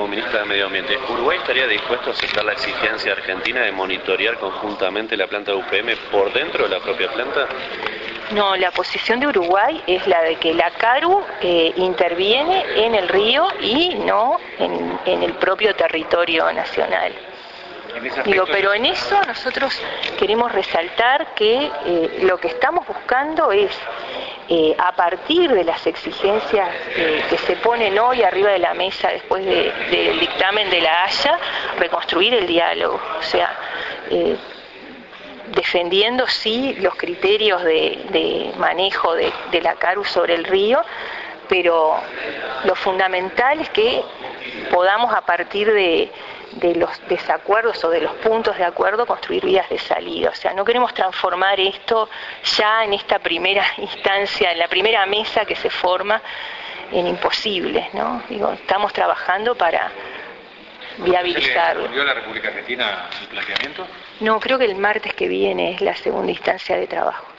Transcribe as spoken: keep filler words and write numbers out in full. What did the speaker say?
como ministra de Medio Ambiente, ¿Uruguay estaría dispuesto a aceptar la exigencia argentina de monitorear conjuntamente la planta de U P M por dentro de la propia planta? No, la posición de Uruguay es la de que la CARU eh, interviene en el río y no en, en el propio territorio nacional. Digo, pero en eso nosotros queremos resaltar que eh, lo que estamos buscando es, eh, a partir de las exigencias eh, que se ponen hoy arriba de la mesa después de, del dictamen de la Haya, reconstruir el diálogo. O sea, eh, defendiendo sí los criterios de, de manejo de, de la CARU sobre el río, pero lo fundamental es que podamos a partir de, de los desacuerdos o de los puntos de acuerdo construir vías de salida. O sea, no queremos transformar esto ya en esta primera instancia, en la primera mesa que se forma, en imposibles, ¿no? Digo, estamos trabajando para viabilizarlo. ¿Se le respondió a la República Argentina el planteamiento? No, creo que el martes que viene es la segunda instancia de trabajo.